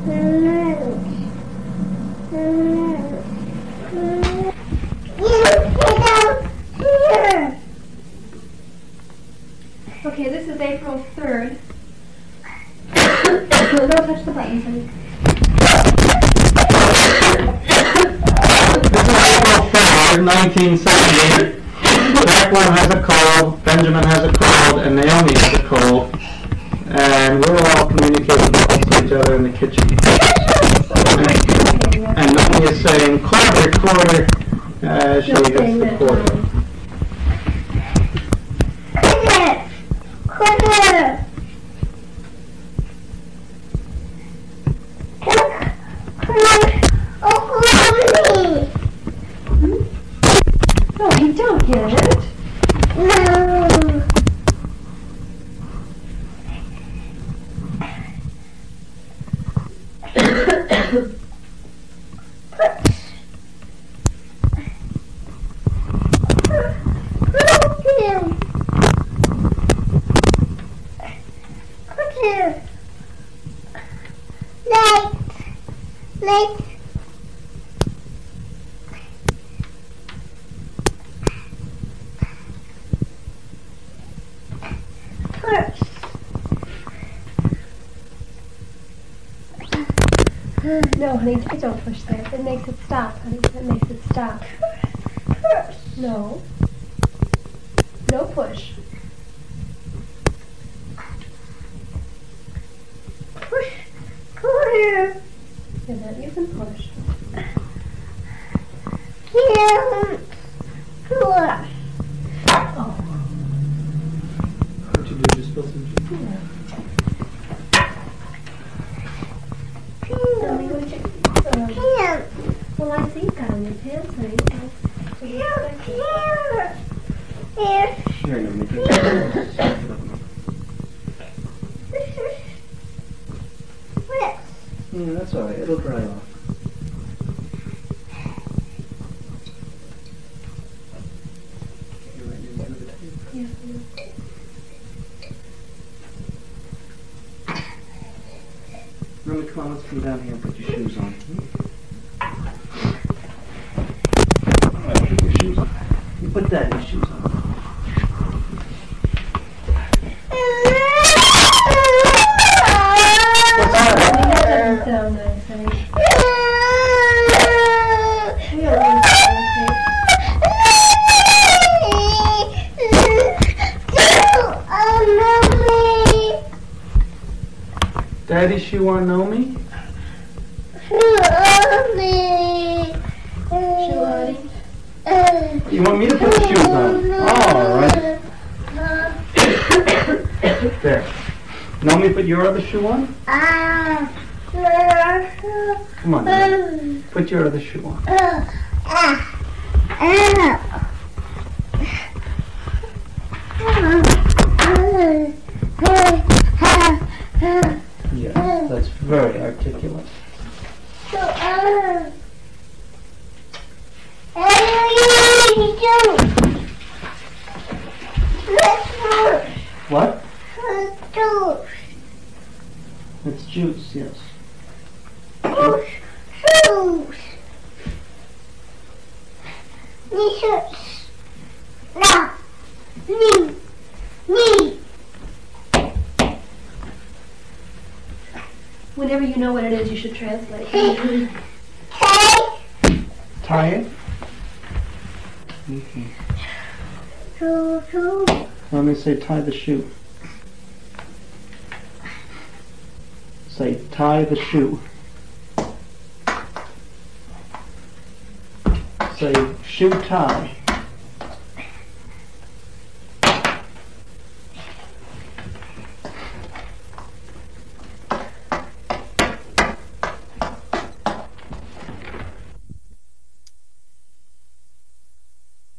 Okay, this is April 3rd. Don't touch the buttons, honey. This is April 3rd, 1978. Jacqueline has a cold, Benjamin has a cold, and Naomi has a cold. And we're all communicating to each other in the kitchen. And Naomi is saying, quarter, quarter, as she hits the quarter. No, you don't get it. No. Light. No, honey, don't push that. It makes it stop, honey. It makes it stop. No. No push. Here. And then you can push. Here. Push. Oh. What'd you do? Just spill some juice? Yeah. Here. Here. Well, I see you got on your pants, honey. Here. Here. Here, Naomi. Yeah, that's alright. It'll dry off. You're right into the tape. Yeah. Naomi, come on, let's come down here and put your shoes on. Alright, put your shoes on. You put Daddy's shoes on. Down there, honey. Daddy's shoe on, Naomi? You want me to put the shoes on? Alright. There. Naomi, put your other shoe on? Come on, Naomi. Put your other shoe on. Yeah, that's very articulate. What? It's juice, yes. Whenever you know what it is, you should translate. Tie it? Okay. Let me say tie the shoe. Say tie the shoe. Say shoe tie.